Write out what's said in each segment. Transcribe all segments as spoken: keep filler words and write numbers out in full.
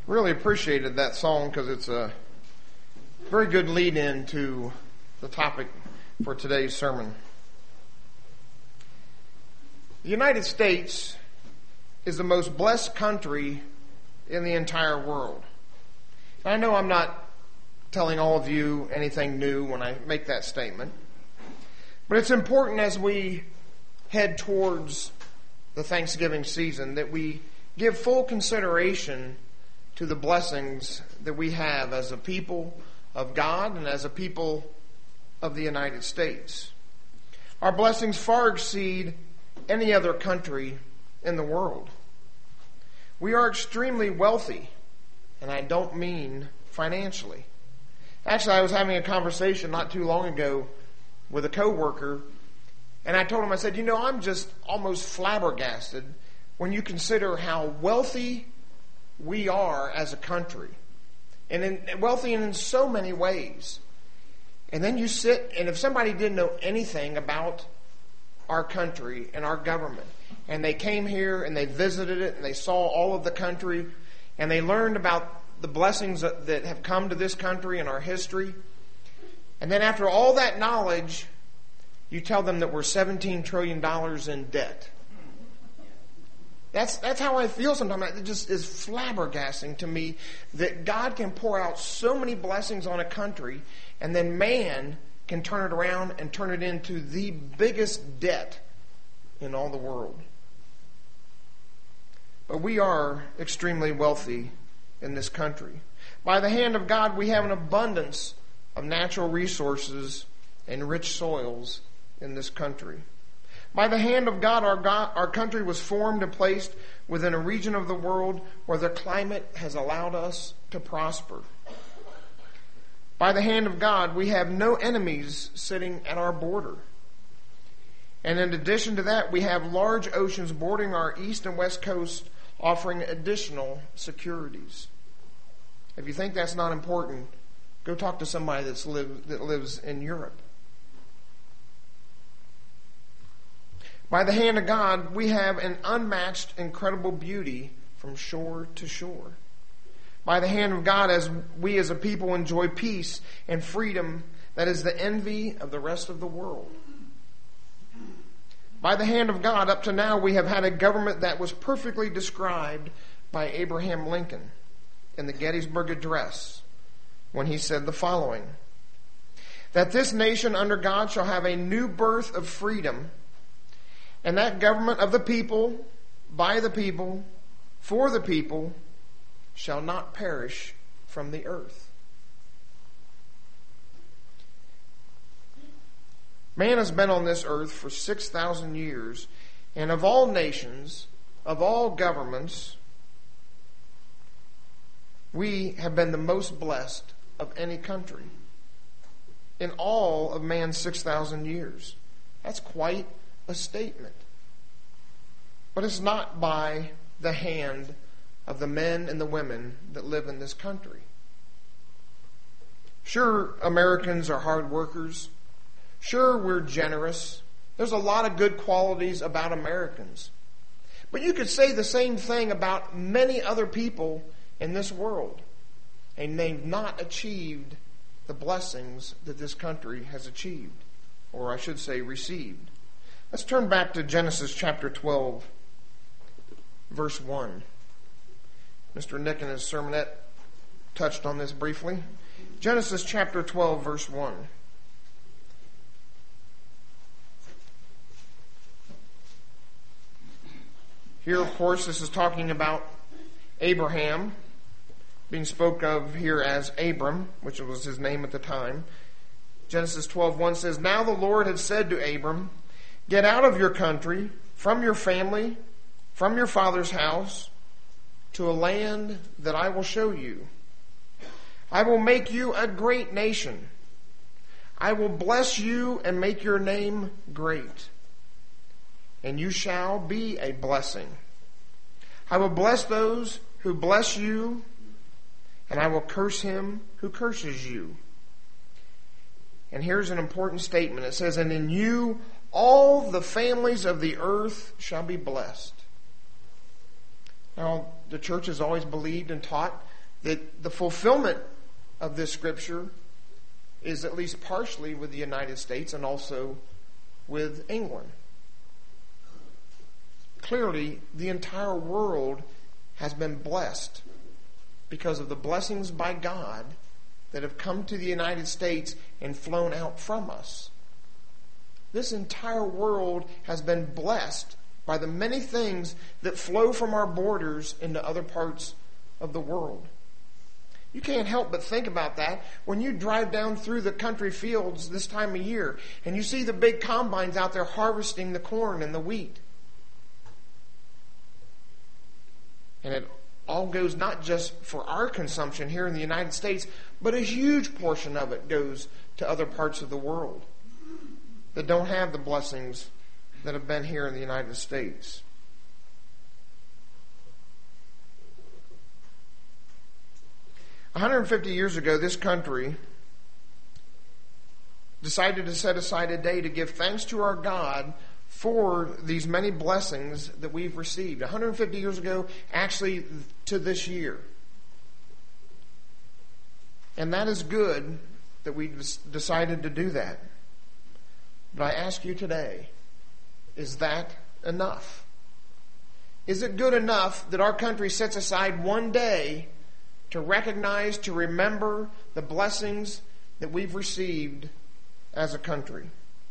Really appreciated that song because it's a very good lead-in to the topic for today's sermon. The United States is the most blessed country in the entire world. And I know I'm not telling all of you anything new when I make that statement, but it's important as we head towards the Thanksgiving season that we give full consideration to the blessings that we have as a people of God and as a people of the United States. Our blessings far exceed any other country in the world. We are extremely wealthy, and I don't mean financially. Actually, I was having a conversation not too long ago with a coworker, and I told him, I said, you know, I'm just almost flabbergasted when you consider how wealthy we are as a country, and in, wealthy in so many ways. And then you sit, and if somebody didn't know anything about our country and our government, and they came here and they visited it and they saw all of the country and they learned about the blessings that, that have come to this country and our history, and then after all that knowledge, you tell them that we're seventeen trillion dollars in debt. That's that's how I feel sometimes. It just is flabbergasting to me that God can pour out so many blessings on a country, and then man can turn it around and turn it into the biggest debt in all the world. But we are extremely wealthy in this country. By the hand of God, we have an abundance of natural resources and rich soils in this country. By the hand of God, our, God, our country was formed and placed within a region of the world where the climate has allowed us to prosper. By the hand of God, we have no enemies sitting at our border. And in addition to that, we have large oceans bordering our east and west coast, offering additional securities. If you think that's not important, go talk to somebody that's live, that lives in Europe. By the hand of God, we have an unmatched, incredible beauty from shore to shore. By the hand of God, as we as a people enjoy peace and freedom that is the envy of the rest of the world. By the hand of God, up to now, we have had a government that was perfectly described by Abraham Lincoln in the Gettysburg Address when he said the following: that this nation under God shall have a new birth of freedom, and that government of the people, by the people, for the people, shall not perish from the earth. Man has been on this earth for six thousand years, and of all nations, of all governments, we have been the most blessed of any country in all of man's six thousand years. That's quite a statement. But it's not by the hand of the men and the women that live in this country. Sure, Americans are hard workers. Sure, we're generous. There's a lot of good qualities about Americans. But you could say the same thing about many other people in this world, and they've not achieved the blessings that this country has achieved, or I should say received. Let's turn back to Genesis chapter twelve, verse one. Mister Nick in his sermonette touched on this briefly. Genesis chapter twelve, verse one. Here, of course, this is talking about Abraham, being spoke of here as Abram, which was his name at the time. Genesis twelve one says, now the Lord had said to Abram, get out of your country, from your family, from your father's house, to a land that I will show you. I will make you a great nation. I will bless you and make your name great, and you shall be a blessing. I will bless those who bless you, and I will curse him who curses you. And here's an important statement. It says, and in you all the families of the earth shall be blessed. Now, the church has always believed and taught that the fulfillment of this scripture is at least partially with the United States and also with England. Clearly, the entire world has been blessed because of the blessings by God that have come to the United States and flown out from us. This entire world has been blessed by the many things that flow from our borders into other parts of the world. You can't help but think about that when you drive down through the country fields this time of year and you see the big combines out there harvesting the corn and the wheat. And it all goes not just for our consumption here in the United States, but a huge portion of it goes to other parts of the world that don't have the blessings that have been here in the United States. one hundred fifty years ago, this country decided to set aside a day to give thanks to our God for these many blessings that we've received. one hundred fifty years ago, actually to this year. And that is good that we decided to do that. But I ask you today, is that enough? Is it good enough that our country sets aside one day to recognize, to remember the blessings that we've received as a country?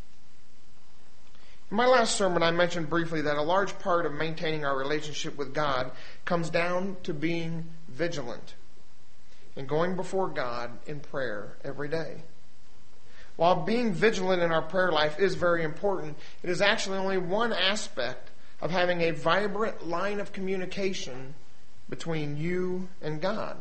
In my last sermon, I mentioned briefly that a large part of maintaining our relationship with God comes down to being vigilant and going before God in prayer every day. While being vigilant in our prayer life is very important, it is actually only one aspect of having a vibrant line of communication between you and God.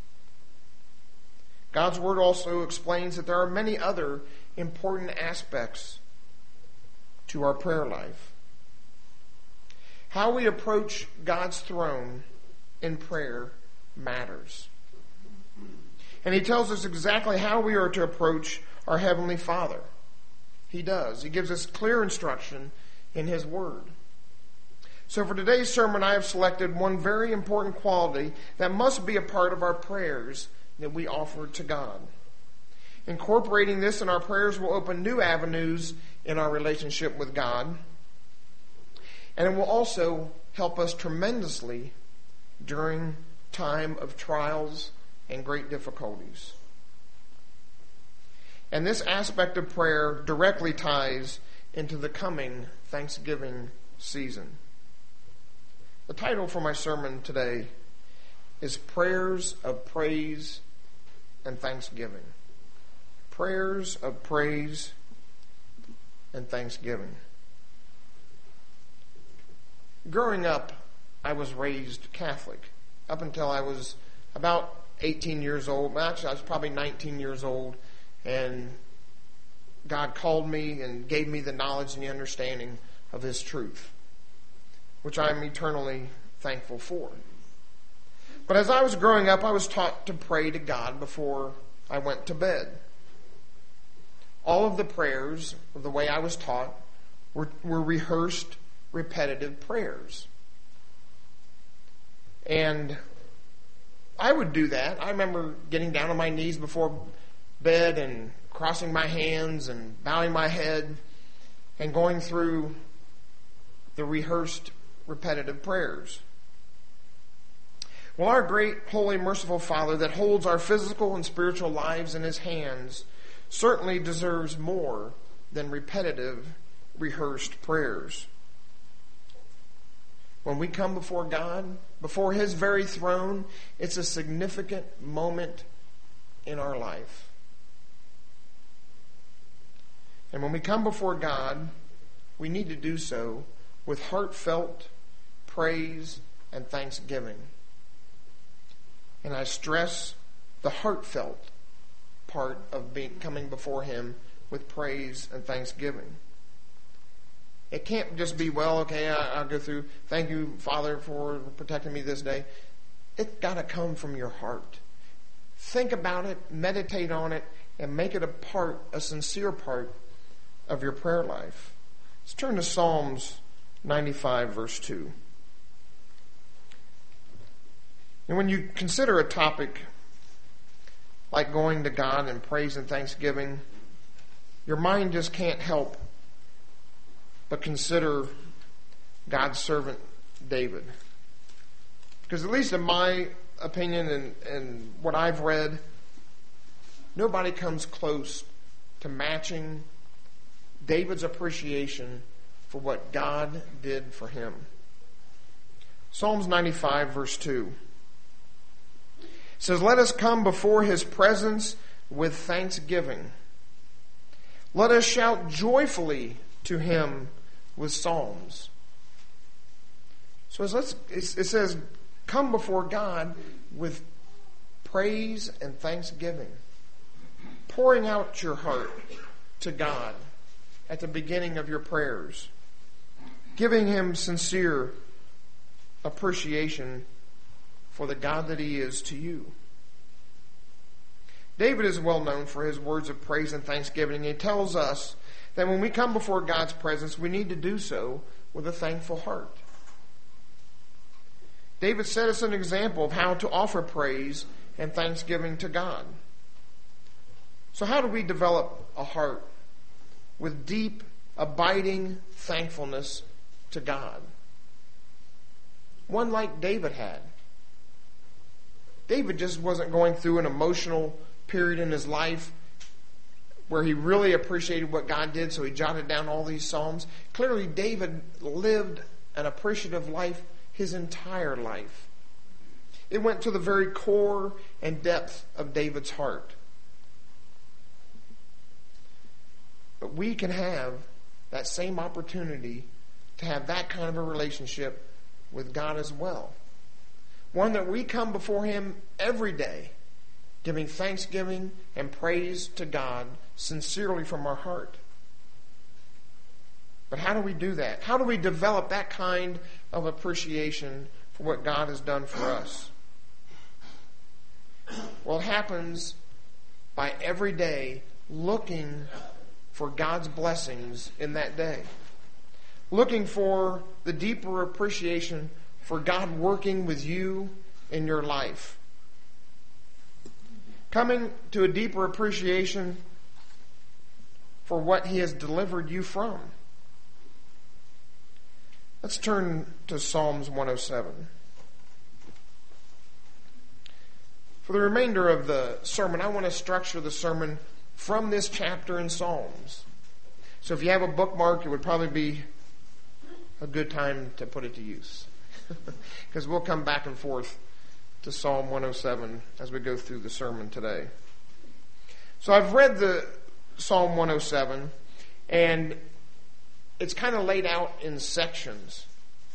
God's Word also explains that there are many other important aspects to our prayer life. How we approach God's throne in prayer matters. And He tells us exactly how we are to approach our Heavenly Father. He does. He gives us clear instruction in His Word. So for today's sermon, I have selected one very important quality that must be a part of our prayers that we offer to God. Incorporating this in our prayers will open new avenues in our relationship with God. And it will also help us tremendously during time of trials and great difficulties. And this aspect of prayer directly ties into the coming Thanksgiving season. The title for my sermon today is Prayers of Praise and Thanksgiving. Prayers of Praise and Thanksgiving. Growing up, I was raised Catholic. Up until I was about eighteen years old. Actually, I was probably nineteen years old. And God called me and gave me the knowledge and the understanding of His truth, which I am eternally thankful for. But as I was growing up, I was taught to pray to God before I went to bed. All of the prayers, the way I was taught, were, were rehearsed, repetitive prayers. And I would do that. I remember getting down on my knees before bed and crossing my hands and bowing my head and going through the rehearsed, repetitive prayers. Well, our great, holy, merciful Father that holds our physical and spiritual lives in His hands certainly deserves more than repetitive, rehearsed prayers. When we come before God, before His very throne, it's a significant moment in our life. And when we come before God, we need to do so with heartfelt praise and thanksgiving. And I stress the heartfelt part of being, coming before Him with praise and thanksgiving. It can't just be, well, okay, I, I'll go through, thank you, Father, for protecting me this day. It's got to come from your heart. Think about it, meditate on it, and make it a part, a sincere part of your prayer life. Let's turn to Psalms ninety-five, verse two. And when you consider a topic like going to God in praise and thanksgiving, your mind just can't help but consider God's servant David. Because at least in my opinion and, and what I've read, nobody comes close to matching David's appreciation for what God did for him. Psalms ninety-five verse two says, "Let us come before his presence with thanksgiving. Let us shout joyfully to him with psalms." So let's, it says, come before God with praise and thanksgiving. Pouring out your heart to God at the beginning of your prayers. Giving him sincere appreciation for the God that he is to you. David is well known for his words of praise and thanksgiving. He tells us that when we come before God's presence, we need to do so with a thankful heart. David set us an example of how to offer praise and thanksgiving to God. So how do we develop a heart with deep, abiding thankfulness to God? One like David had. David just wasn't going through an emotional period in his life where he really appreciated what God did, so he jotted down all these psalms. Clearly, David lived an appreciative life his entire life. It went to the very core and depth of David's heart. But we can have that same opportunity to have that kind of a relationship with God as well. One that we come before him every day, giving thanksgiving and praise to God sincerely from our heart. But how do we do that? How do we develop that kind of appreciation for what God has done for us? Well, it happens by every day looking for God's blessings in that day. Looking for the deeper appreciation for God working with you in your life. Coming to a deeper appreciation for what he has delivered you from. Let's turn to Psalms one oh seven. For the remainder of the sermon, I want to structure the sermon from this chapter in Psalms. So if you have a bookmark, it would probably be a good time to put it to use. Because we'll come back and forth to Psalm one oh seven as we go through the sermon today. So I've read the Psalm one oh seven, and it's kind of laid out in sections.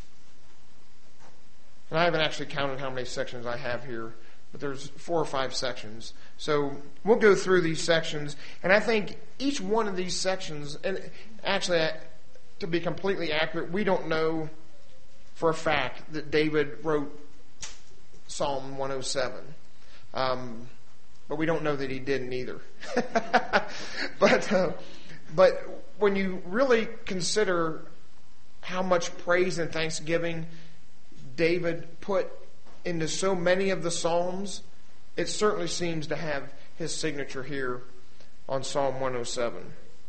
And I haven't actually counted how many sections I have here, but there's four or five sections. So we'll go through these sections, and I think each one of these sections, and actually, to be completely accurate, we don't know for a fact that David wrote Psalm one oh seven. Um, but we don't know that he didn't either. but, uh, but when you really consider how much praise and thanksgiving David put into so many of the Psalms, it certainly seems to have his signature here on Psalm one oh seven.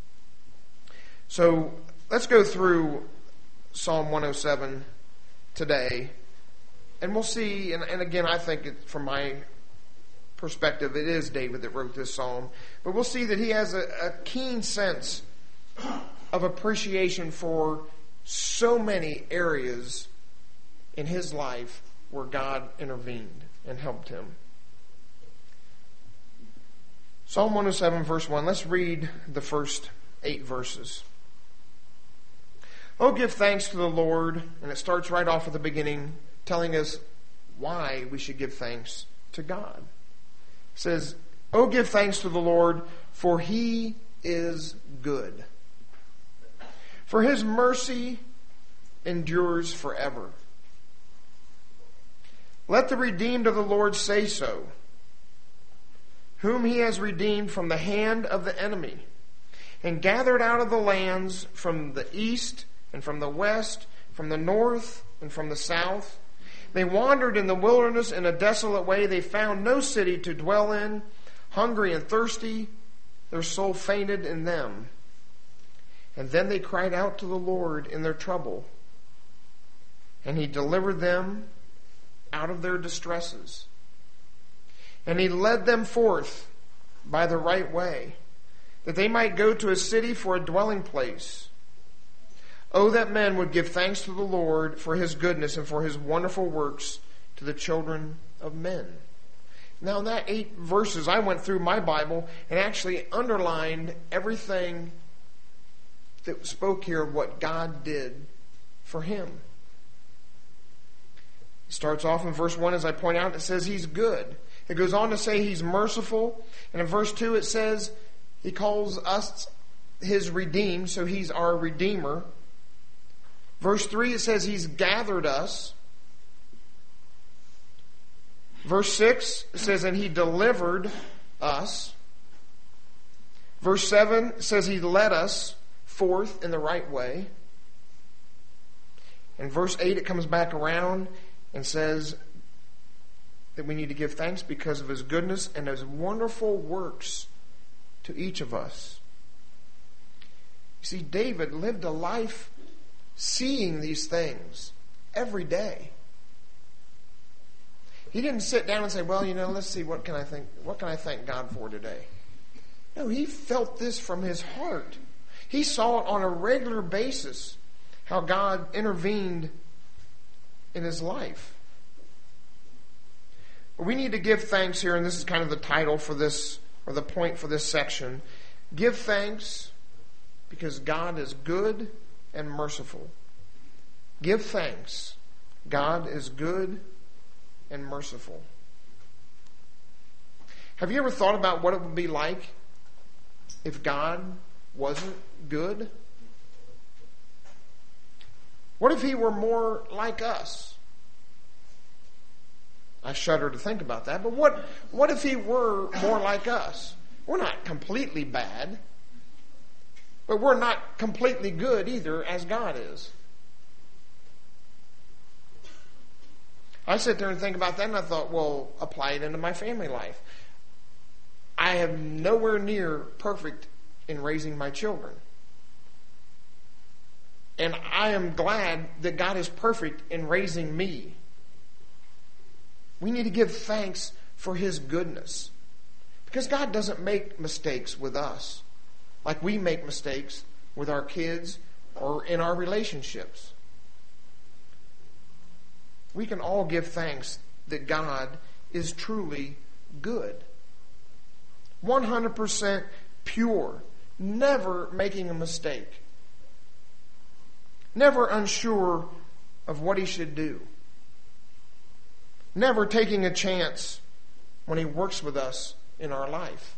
So let's go through Psalm one oh seven today, and we'll see, and, and again, I think it, from my perspective, it is David that wrote this psalm, but we'll see that he has a, a keen sense of appreciation for so many areas in his life where God intervened and helped him. Psalm one oh seven, verse one. Let's read the first eight verses. Oh, give thanks to the Lord. And it starts right off at the beginning, telling us why we should give thanks to God. It says, oh, give thanks to the Lord, for he is good. For his mercy endures forever. Let the redeemed of the Lord say so, whom he has redeemed from the hand of the enemy, and gathered out of the lands from the east and from the west, from the north and from the south. They wandered in the wilderness in a desolate way. They found no city to dwell in. Hungry and thirsty, their soul fainted in them. And then they cried out to the Lord in their trouble, and He delivered them out of their distresses. And He led them forth by the right way, that they might go to a city for a dwelling place. Oh, that men would give thanks to the Lord for His goodness and for His wonderful works to the children of men. Now, in that eight verses, I went through my Bible and actually underlined everything that spoke here of what God did for him. It starts off in verse one, as I point out, it says He's good. It goes on to say He's merciful. And in verse two it says He calls us His redeemed, so He's our Redeemer. Verse three, it says He's gathered us. Verse six, it says, and He delivered us. Verse seven says He led us forth in the right way. In verse eight, it comes back around and says that we need to give thanks because of His goodness and His wonderful works to each of us. You see, David lived a life seeing these things every day. He didn't sit down and say, well, you know, let's see, what can I think, what can I thank God for today? No, he felt this from his heart. He saw it on a regular basis, how God intervened in his life. We need to give thanks here, and this is kind of the title for this, or the point for this section. Give thanks because God is good and merciful. Give thanks. God is good and merciful. Have you ever thought about what it would be like if God wasn't good? What if He were more like us? I shudder to think about that, but what, what if He were more like us? We're not completely bad, but we're not completely good either, as God is. I sit there and think about that, and I thought, well, apply it into my family life. I am nowhere near perfect in raising my children. And I am glad that God is perfect in raising me. We need to give thanks for His goodness. Because God doesn't make mistakes with us like we make mistakes with our kids or in our relationships. We can all give thanks that God is truly good. one hundred percent pure. Never making a mistake. Never unsure of what He should do. Never taking a chance when He works with us in our life.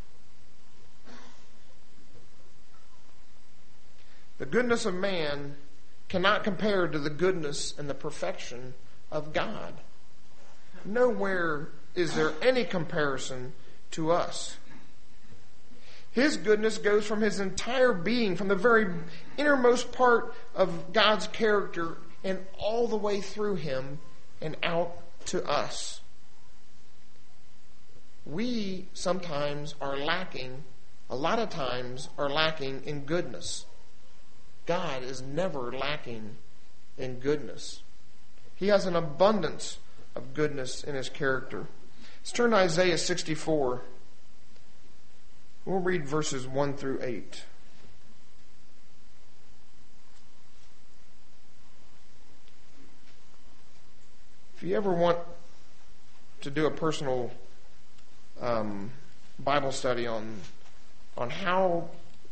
The goodness of man cannot compare to the goodness and the perfection of God. Nowhere is there any comparison to us. His goodness goes from His entire being, from the very innermost part of God's character and all the way through Him and out to us. We sometimes are lacking, a lot of times are lacking in goodness. God is never lacking in goodness. He has an abundance of goodness in His character. Let's turn to Isaiah sixty-four. We'll read verses one through eight. If you ever want to do a personal um, Bible study on on how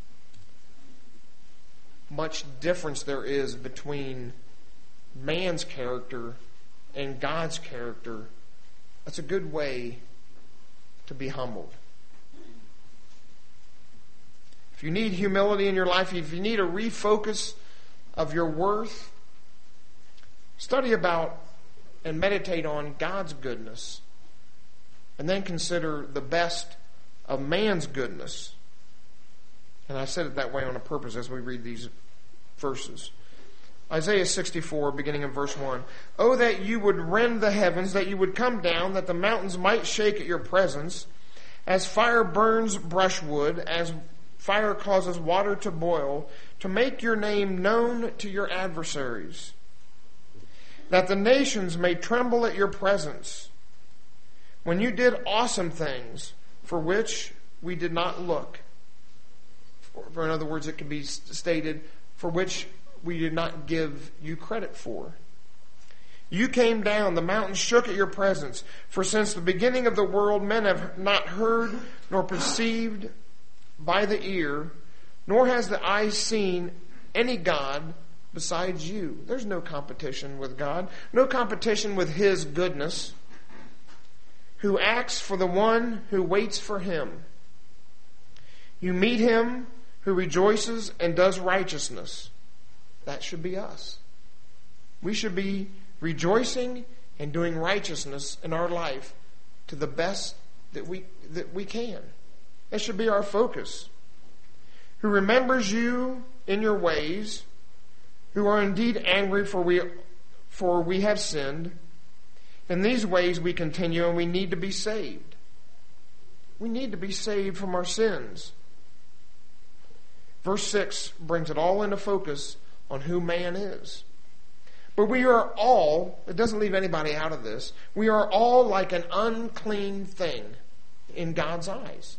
much difference there is between man's character and God's character, that's a good way to be humbled. If you need humility in your life, if you need a refocus of your worth, study about and meditate on God's goodness, and then consider the best of man's goodness. And I said it that way on a purpose as we read these verses. Isaiah sixty-four, beginning in verse one. Oh, that you would rend the heavens, that you would come down, that the mountains might shake at your presence. As fire burns brushwood, as fire causes water to boil, to make your name known to your adversaries. That the nations may tremble at your presence. When you did awesome things for which we did not look. Or in other words, it can be stated, for which we did not give you credit for. You came down, the mountains shook at your presence. For since the beginning of the world, men have not heard nor perceived by the ear, nor has the eye seen any God besides you. There's no competition with God, no competition with His goodness. Who acts for the one who waits for Him. You meet Him who rejoices and does righteousness. That should be us. We should be rejoicing and doing righteousness in our life to the best that we that we can. That should be our focus. Who remembers you in your ways, who are indeed angry for we for we have sinned. In these ways we continue, and we need to be saved. We need to be saved from our sins. Verse six brings it all into focus on who man is. But we are all, it doesn't leave anybody out of this, we are all like an unclean thing in God's eyes.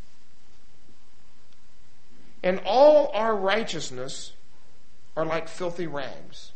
And all our righteousness are like filthy rags.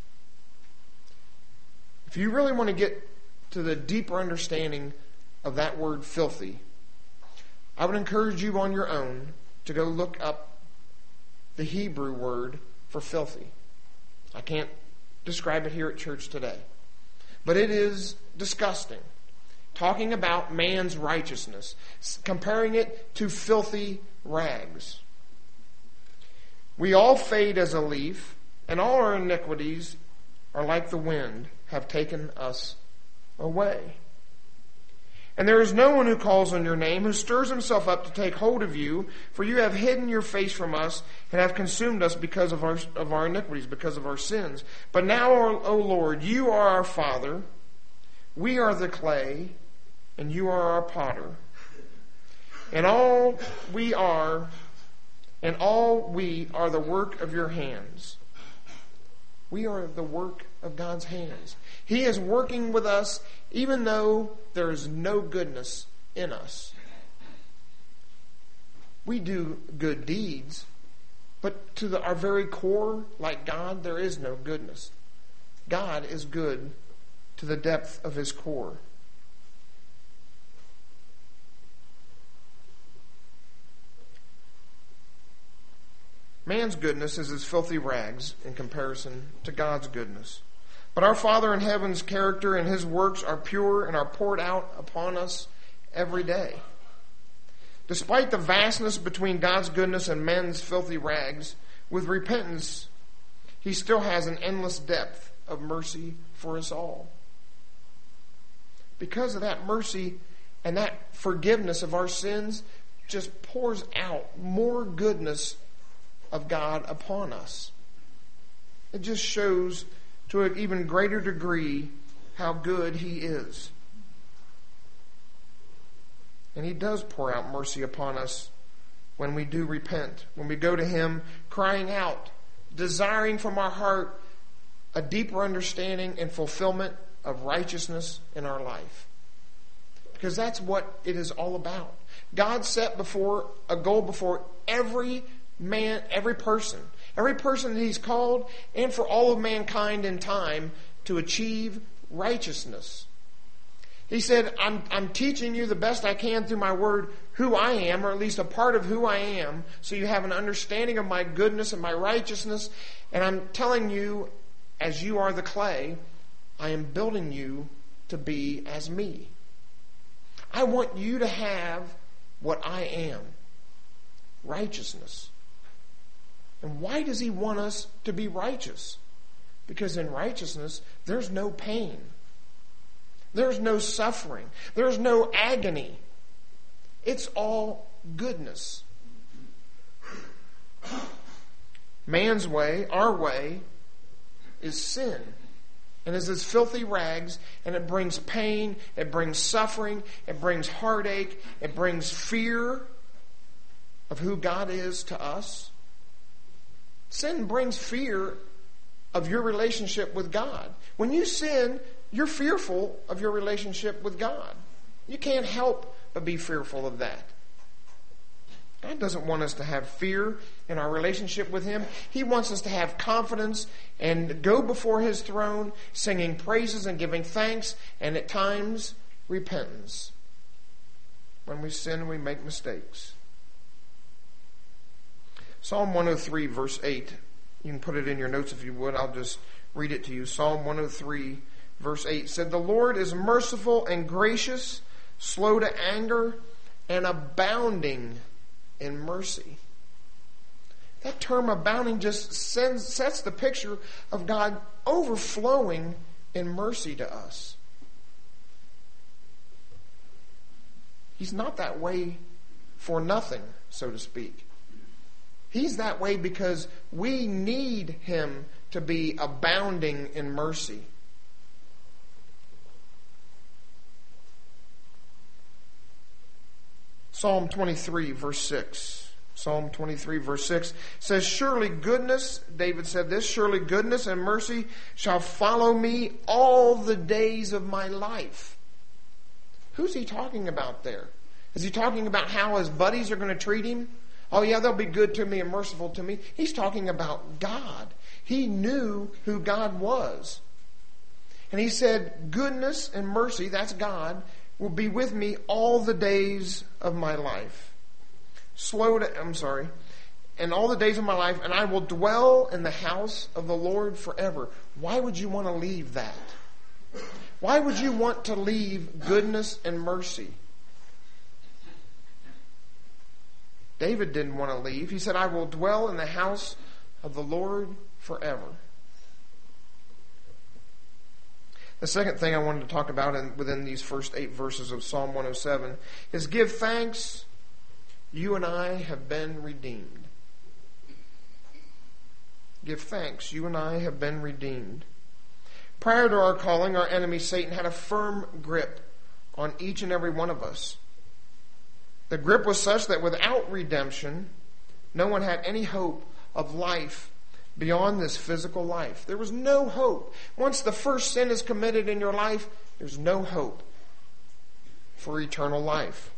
If you really want to get to the deeper understanding of that word filthy, I would encourage you on your own to go look up the Hebrew word for filthy. I can't describe it here at church today. But it is disgusting. Talking about man's righteousness, comparing it to filthy rags. We all fade as a leaf, and all our iniquities are like the wind, have taken us away. And there is no one who calls on your name, who stirs himself up to take hold of you, for you have hidden your face from us and have consumed us because of our of our iniquities, because of our sins. But now, O Lord, you are our Father, we are the clay, and you are our potter. And all we are, and all we are the work of your hands. We are the work of God's hands. He is working with us even though there is no goodness in us. We do good deeds, but to the, our very core, like God, there is no goodness. God is good to the depth of His core. Man's goodness is as filthy rags in comparison to God's goodness. But our Father in heaven's character and His works are pure and are poured out upon us every day. Despite the vastness between God's goodness and men's filthy rags, with repentance, He still has an endless depth of mercy for us all. Because of that mercy and that forgiveness of our sins, just pours out more goodness of God upon us. It just shows to an even greater degree how good He is. And He does pour out mercy upon us when we do repent, when we go to Him crying out, desiring from our heart a deeper understanding and fulfillment of righteousness in our life. Because that's what it is all about. God set before a goal before every man, every person, every person that He's called, and for all of mankind in time to achieve righteousness. He said, I'm, I'm teaching you the best I can through my word who I am, or at least a part of who I am, so you have an understanding of my goodness and my righteousness. And I'm telling you, as you are the clay, I am building you to be as me. I want you to have what I am, righteousness. And why does He want us to be righteous? Because in righteousness, there's no pain. There's no suffering. There's no agony. It's all goodness. Man's way, our way, is sin. And is as filthy rags, and it brings pain, it brings suffering, it brings heartache, it brings fear of who God is to us. Sin brings fear of your relationship with God. When you sin, you're fearful of your relationship with God. You can't help but be fearful of that. God doesn't want us to have fear in our relationship with Him. He wants us to have confidence and go before His throne, singing praises and giving thanks, and at times repentance. When we sin, we make mistakes. Psalm one oh three, verse eight. You can put it in your notes if you would. I'll just read it to you. Psalm one oh three, verse eight said, "The Lord is merciful and gracious, slow to anger, and abounding in mercy." That term abounding just sends, sets the picture of God overflowing in mercy to us. He's not that way for nothing, so to speak. He's that way because we need Him to be abounding in mercy. Psalm twenty-three, verse six. Psalm twenty-three, verse six says, "Surely goodness," David said this, "surely goodness and mercy shall follow me all the days of my life." Who's he talking about there? Is he talking about how his buddies are going to treat him? Oh yeah, they'll be good to me and merciful to me. He's talking about God. He knew who God was. And he said, goodness and mercy, that's God, will be with me all the days of my life. Slow to, I'm sorry, and all the days of my life, and I will dwell in the house of the Lord forever. Why would you want to leave that? Why would you want to leave goodness and mercy? David didn't want to leave. He said, I will dwell in the house of the Lord forever. The second thing I wanted to talk about in, within these first eight verses of Psalm one oh seven is give thanks, you and I have been redeemed. Give thanks, you and I have been redeemed. Prior to our calling, our enemy Satan had a firm grip on each and every one of us. The grip was such that without redemption, no one had any hope of life beyond this physical life. There was no hope. Once the first sin is committed in your life, there's no hope for eternal life.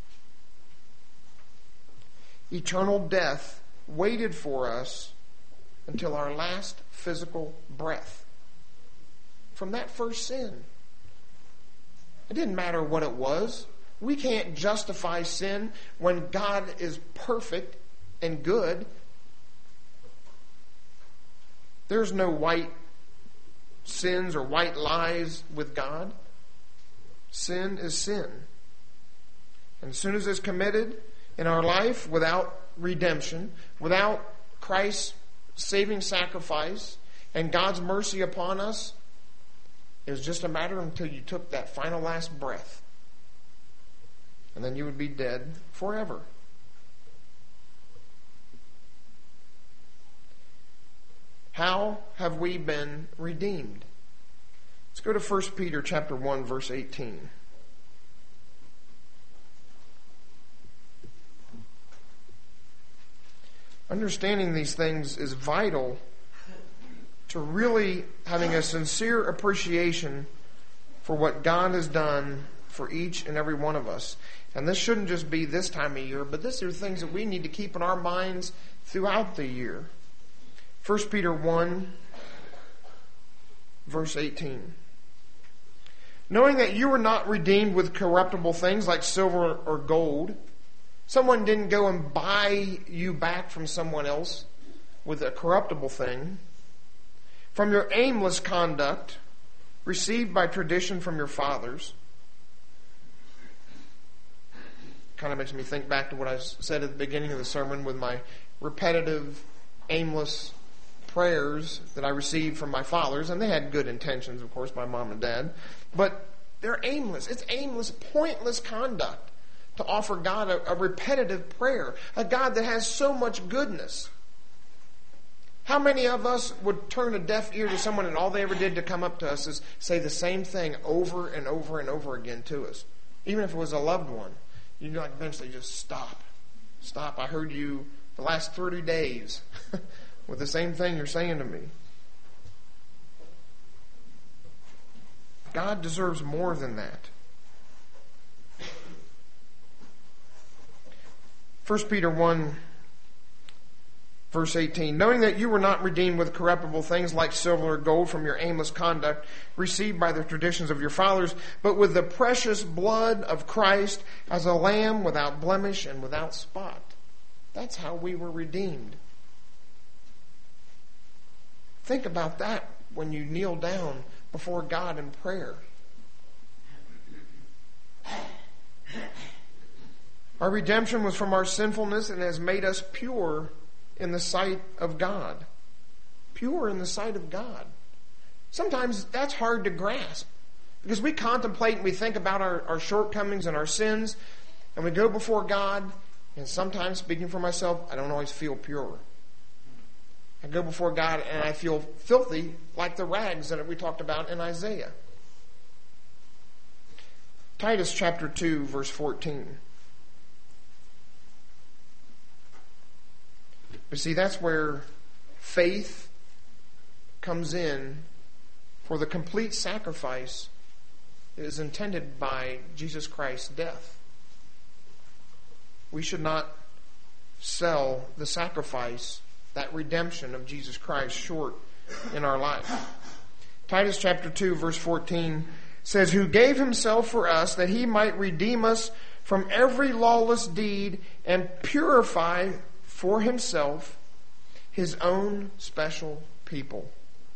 Eternal death waited for us until our last physical breath. From that first sin. It didn't matter what it was. We can't justify sin when God is perfect and good. There's no white sins or white lies with God. Sin is sin. And as soon as it's committed in our life without redemption, without Christ's saving sacrifice and God's mercy upon us, it was just a matter until you took that final last breath. And then you would be dead forever. How have we been redeemed? Let's go to First Peter chapter one, verse eighteen. Understanding these things is vital to really having a sincere appreciation for what God has done for each and every one of us. And this shouldn't just be this time of year, but these are things that we need to keep in our minds throughout the year. First Peter one, verse eighteen. Knowing that you were not redeemed with corruptible things like silver or gold. Someone didn't go and buy you back from someone else with a corruptible thing. From your aimless conduct, received by tradition from your fathers. Kind of makes me think back to what I said at the beginning of the sermon with my repetitive, aimless prayers that I received from my fathers. And they had good intentions, of course, my mom and dad. But they're aimless. It's aimless, pointless conduct to offer God a, a repetitive prayer. A God that has so much goodness. How many of us would turn a deaf ear to someone and all they ever did to come up to us is say the same thing over and over and over again to us? Even if it was a loved one. You'd like eventually just stop. Stop. I heard you the last thirty days with the same thing you're saying to me. God deserves more than that. First Peter one, verse eighteen, knowing that you were not redeemed with corruptible things like silver or gold from your aimless conduct received by the traditions of your fathers, but with the precious blood of Christ as a lamb without blemish and without spot. That's how we were redeemed. Think about that when you kneel down before God in prayer. Our redemption was from our sinfulness and has made us pure in the sight of God. Pure in the sight of God. Sometimes that's hard to grasp because we contemplate and we think about our, our shortcomings and our sins, and we go before God, and sometimes, speaking for myself, I don't always feel pure. I go before God and I feel filthy like the rags that we talked about in Isaiah. Titus chapter two, verse fourteen. But see, that's where faith comes in for the complete sacrifice that is intended by Jesus Christ's death. We should not sell the sacrifice, that redemption of Jesus Christ, short in our life. Titus chapter two, verse fourteen says, who gave himself for us that he might redeem us from every lawless deed and purify for himself his own special people.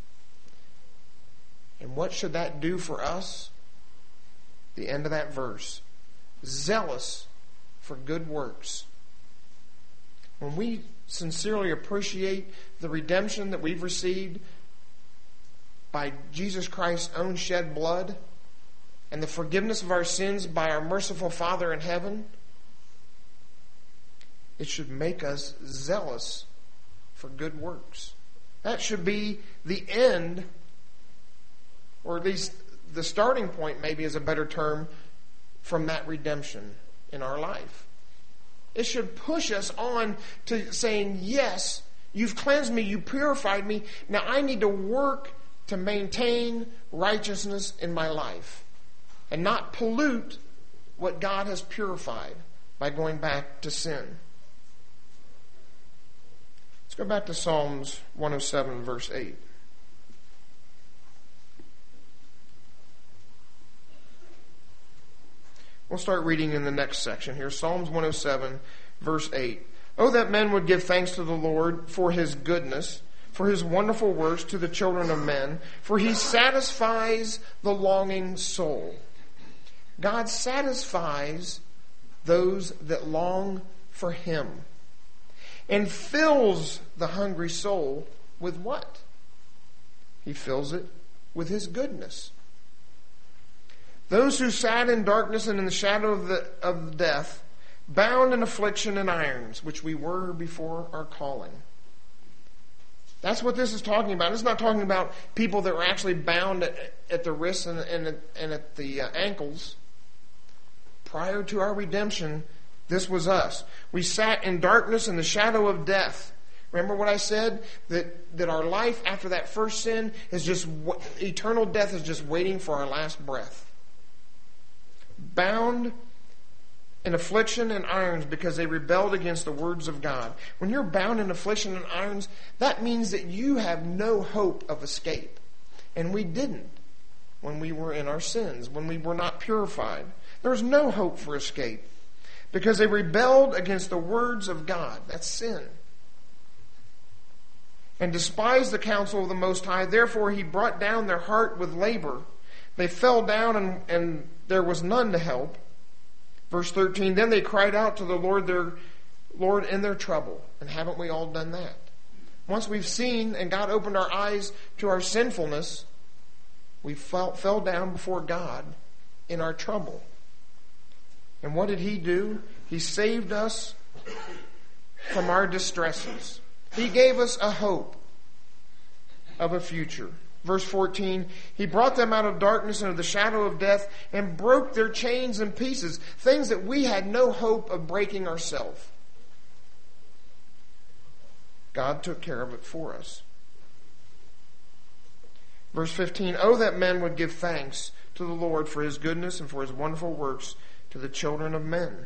And what should that do for us? The end of that verse. Zealous for good works. When we sincerely appreciate the redemption that we've received by Jesus Christ's own shed blood and the forgiveness of our sins by our merciful Father in heaven, it should make us zealous for good works. That should be the end, or at least the starting point, maybe is a better term, from that redemption in our life. It should push us on to saying, yes, you've cleansed me, you purified me. Now I need to work to maintain righteousness in my life and not pollute what God has purified by going back to sin. Let's go back to Psalms one oh seven, verse eight. We'll start reading in the next section here. Psalms one oh seven, verse eight. Oh, that men would give thanks to the Lord for his goodness, for his wonderful works to the children of men, for he satisfies the longing soul. God satisfies those that long for him and fills the hungry soul with what? He fills it with his goodness. Those who sat in darkness and in the shadow of the of death, bound in affliction and irons, which we were before our calling. That's what this is talking about. It's not talking about people that were actually bound at, at the wrists and, and, and at the uh, ankles. Prior to our redemption, this was us. We sat in darkness and the shadow of death. Remember what I said? That, that our life after that first sin is just, eternal death is just waiting for our last breath. Bound in affliction and irons because they rebelled against the words of God. When you're bound in affliction and irons, that means that you have no hope of escape. And we didn't when we were in our sins, when we were not purified. There was no hope for escape because they rebelled against the words of God. That's sin. And despised the counsel of the Most High. Therefore he brought down their heart with labor. They fell down and, and there was none to help. Verse thirteen, then they cried out to the Lord their Lord in their trouble. And haven't we all done that? Once we've seen and God opened our eyes to our sinfulness, we fell, fell down before God in our trouble. And what did he do? He saved us from our distresses. He gave us a hope. of a future. Verse fourteen, He brought them out of darkness into the shadow of death and broke their chains in pieces, things that we had no hope of breaking ourselves. God took care of it for us. Verse fifteen, Oh, that men would give thanks to the Lord for His goodness and for His wonderful works to the children of men.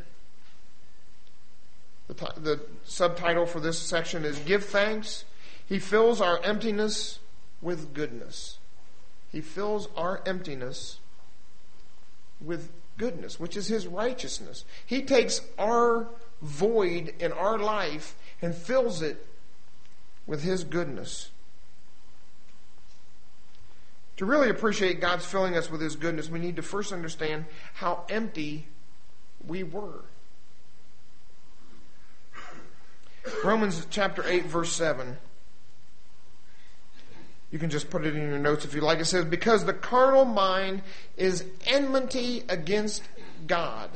The, t- the subtitle for this section is Give Thanks. He fills our emptiness with goodness. He fills our emptiness with goodness, which is His righteousness. He takes our void in our life and fills it with His goodness. To really appreciate God's filling us with His goodness, we need to first understand how empty we were. Romans chapter eight, verse seven. You can just put it in your notes if you like. It says, Because the carnal mind is enmity against God.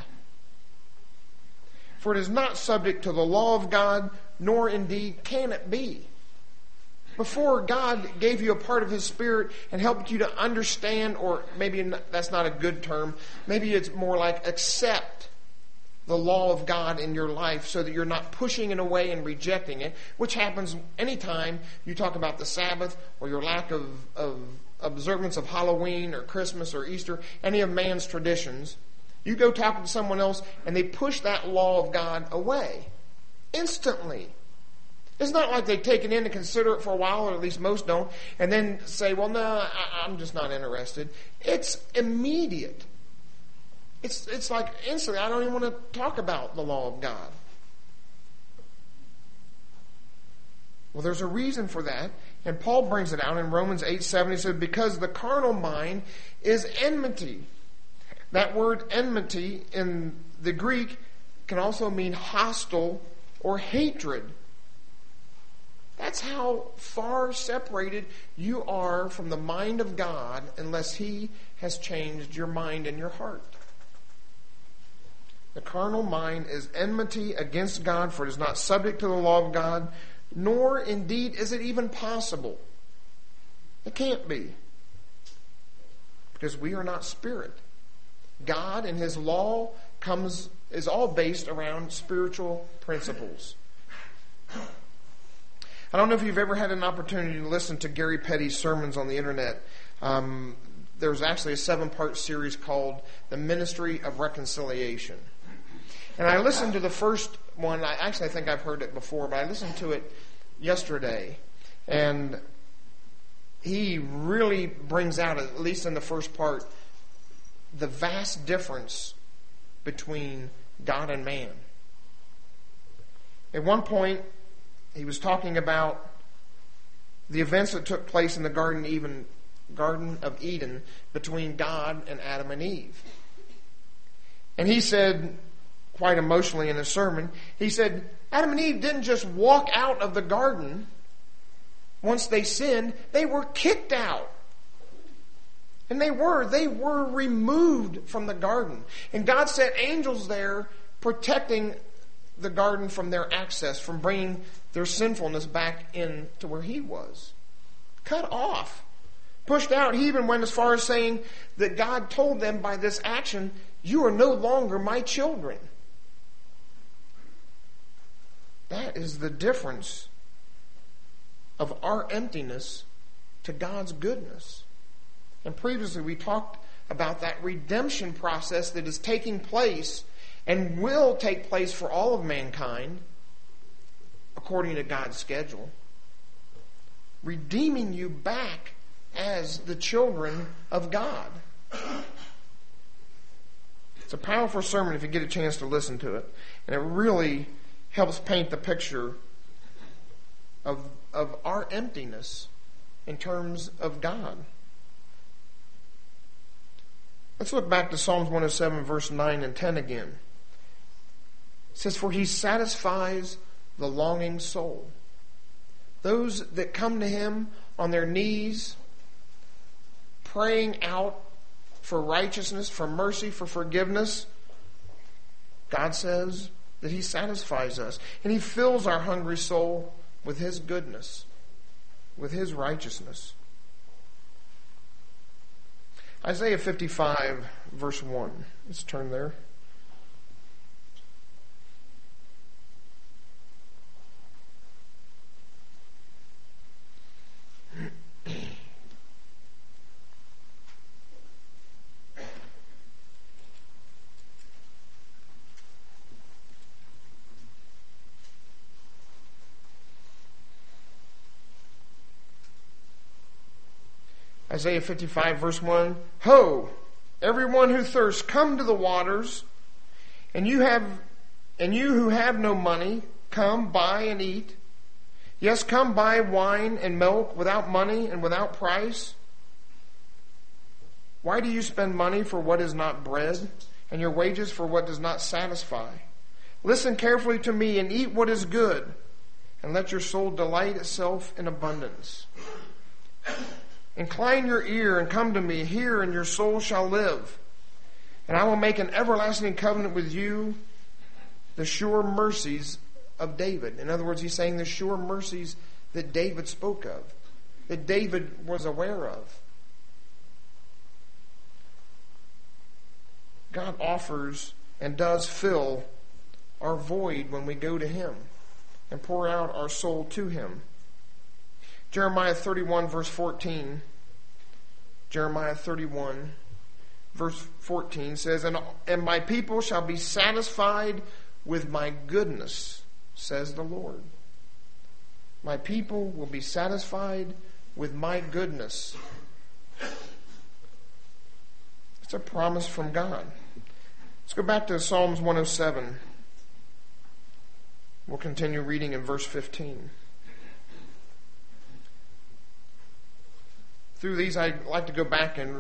For it is not subject to the law of God, nor indeed can it be. Before God gave you a part of His Spirit and helped you to understand, or maybe that's not a good term, maybe it's more like accept the law of God in your life so that you're not pushing it away and rejecting it, which happens anytime you talk about the Sabbath or your lack of, of observance of Halloween or Christmas or Easter, any of man's traditions. You go talk to someone else and they push that law of God away instantly. It's not like they take it in to consider it for a while, or at least most don't, and then say, well, no, I, I'm just not interested. It's immediate. It's it's like instantly, I don't even want to talk about the law of God. Well, there's a reason for that, and Paul brings it out in Romans eight seven. He said, because the carnal mind is enmity. That word enmity in the Greek can also mean hostile or hatred. That's how far separated you are from the mind of God unless He has changed your mind and your heart. The carnal mind is enmity against God, for it is not subject to the law of God, nor indeed is it even possible. It can't be. Because we are not spirit. God and His law comes is all based around spiritual principles. I don't know if you've ever had an opportunity to listen to Gary Petty's sermons on the internet. Um, there's actually a seven-part series called The Ministry of Reconciliation. And I listened to the first one. I actually I think I've heard it before, but I listened to it yesterday. And he really brings out, at least in the first part, the vast difference between God and man. At one point, he was talking about the events that took place in the Garden, even Garden of Eden between God and Adam and Eve. And he said, quite emotionally in his sermon, he said, Adam and Eve didn't just walk out of the garden once they sinned, they were kicked out. And they were. They were removed from the garden. And God set angels there protecting the garden from their access, from bringing their sinfulness back in to where He was. Cut off. Pushed out. He even went as far as saying that God told them by this action, you are no longer my children. That is the difference of our emptiness to God's goodness. And previously we talked about that redemption process that is taking place and will take place for all of mankind according to God's schedule. Redeeming you back as the children of God. It's a powerful sermon if you get a chance to listen to it. And it really helps paint the picture of, of our emptiness in terms of God. Let's look back to Psalms one oh seven, verse nine and ten again. It says, for He satisfies the longing soul. Those that come to Him on their knees, praying out for righteousness, for mercy, for forgiveness, God says that He satisfies us. And He fills our hungry soul with His goodness. with his righteousness. Isaiah fifty-five, verse one. Let's turn there. Isaiah fifty-five, verse one. Ho, everyone who thirsts, come to the waters, and you have, and you who have no money, come buy and eat. Yes, come buy wine and milk without money and without price. Why do you spend money for what is not bread, and your wages for what does not satisfy? Listen carefully to me and eat what is good, and let your soul delight itself in abundance. Incline your ear and come to me. Hear, and your soul shall live. And I will make an everlasting covenant with you, the sure mercies of David. In other words, he's saying the sure mercies that David spoke of, that David was aware of. God offers and does fill our void when we go to him and pour out our soul to him. Jeremiah thirty-one, verse fourteen. Jeremiah thirty-one, verse fourteen says, and, and my people shall be satisfied with my goodness, says the Lord. My people will be satisfied with my goodness. It's a promise from God. Let's go back to Psalms one oh seven. We'll continue reading in verse fifteen. Through these, I'd like to go back and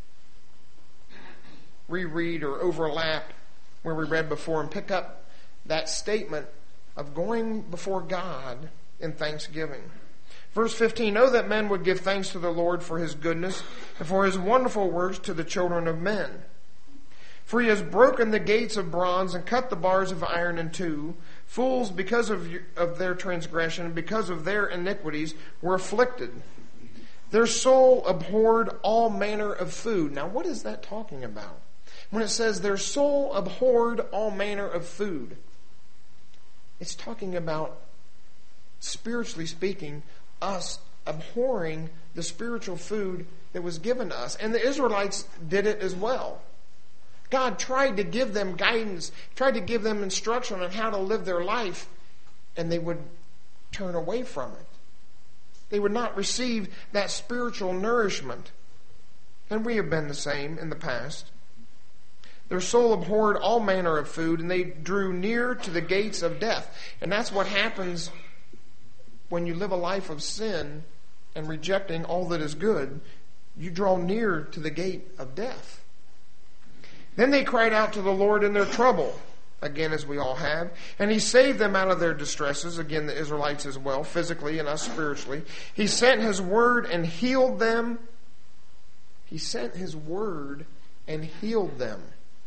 reread or overlap where we read before and pick up that statement of going before God in thanksgiving. Verse fifteen, oh, that men would give thanks to the Lord for his goodness and for his wonderful works to the children of men. For he has broken the gates of bronze and cut the bars of iron in two. Fools, because of, of their transgression, because of their iniquities, were afflicted. Their soul abhorred all manner of food. Now, what is that talking about? When it says their soul abhorred all manner of food, it's talking about, spiritually speaking, us abhorring the spiritual food that was given to us. And the Israelites did it as well. God tried to give them guidance, tried to give them instruction on how to live their life, and they would turn away from it. They would not receive that spiritual nourishment. And we have been the same in the past. Their soul abhorred all manner of food, and they drew near to the gates of death. And that's what happens when you live a life of sin and rejecting all that is good. You draw near to the gate of death. Then they cried out to the Lord in their trouble, again as we all have, and he saved them out of their distresses, again the Israelites as well, physically and us spiritually. He sent his word and healed them. He sent his word and healed them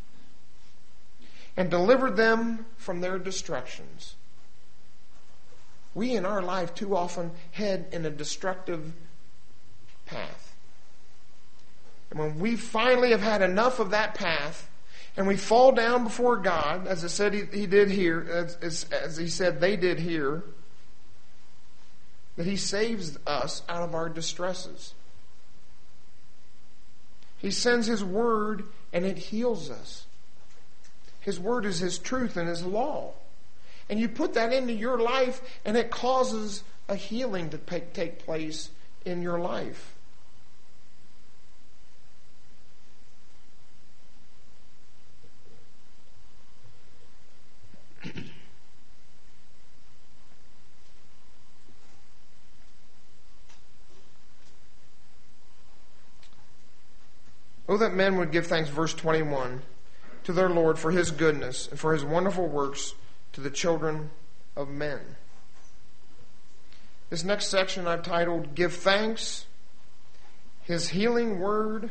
and delivered them from their destructions. We in our life too often head in a destructive path. And when we finally have had enough of that path, and we fall down before God, as it said he, he did here, as, as, as he said they did here, that he saves us out of our distresses. He sends his word and it heals us. His word is his truth and his law. And you put that into your life and it causes a healing to take place in your life. Oh, that men would give thanks, verse twenty-one, to their Lord for his goodness and for his wonderful works to the children of men. This next section I've titled, Give Thanks, His Healing Word,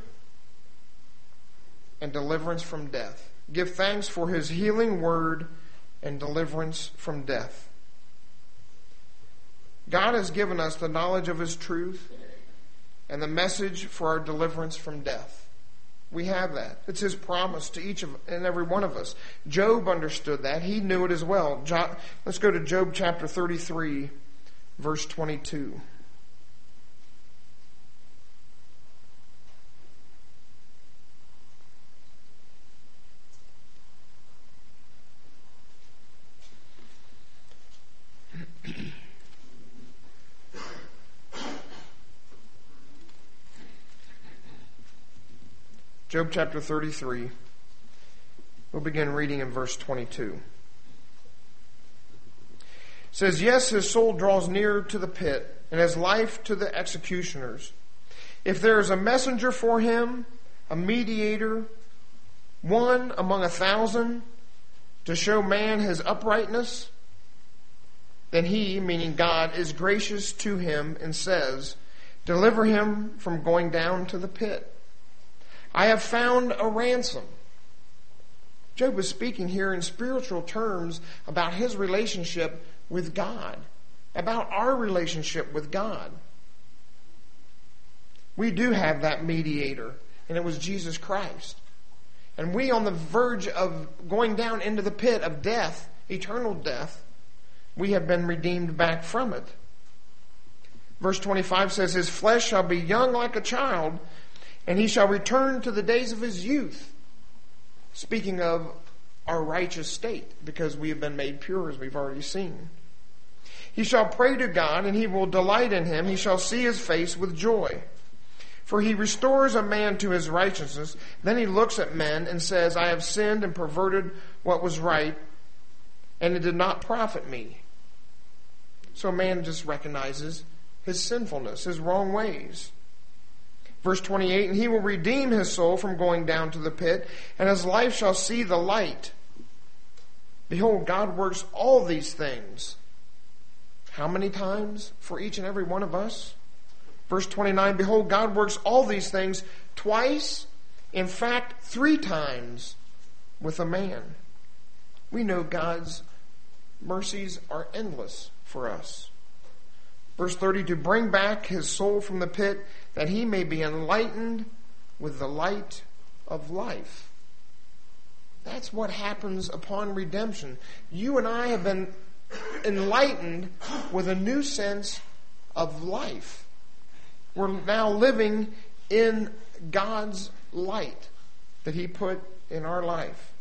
and Deliverance from Death. Give thanks for his healing word and deliverance from death. God has given us the knowledge of His truth and the message for our deliverance from death. We have that. It's His promise to each of and every one of us. Job understood that. He knew it as well. Jo- Let's go to Job chapter thirty-three, verse twenty-two. Job chapter thirty-three. We'll begin reading in verse twenty-two. It says, "Yes, his soul draws near to the pit, and his life to the executioners. If there is a messenger for him, a mediator, one among a thousand, to show man his uprightness, then he," meaning God, "is gracious to him and says, 'Deliver him from going down to the pit. I have found a ransom.'" Job is speaking here in spiritual terms about his relationship with God, about our relationship with God. We do have that mediator, and it was Jesus Christ. And we, on the verge of going down into the pit of death, eternal death, we have been redeemed back from it. Verse twenty-five says, "His flesh shall be young like a child, and he shall return to the days of his youth." Speaking of our righteous state, because we have been made pure, as we've already seen. "He shall pray to God, and he will delight in him. He shall see his face with joy. For he restores a man to his righteousness. Then he looks at men and says, 'I have sinned and perverted what was right, and it did not profit me.'" So man just recognizes his sinfulness, his wrong ways. Verse twenty-eight, "And he will redeem his soul from going down to the pit, and his life shall see the light. Behold, God works all these things." How many times for each and every one of us? Verse twenty-nine, "Behold, God works all these things twice, in fact, three times with a man." We know God's mercies are endless for us. Verse thirty, "To bring back his soul from the pit, that he may be enlightened with the light of life." That's what happens upon redemption. You and I have been enlightened with a new sense of life. We're now living in God's light that He put in our life.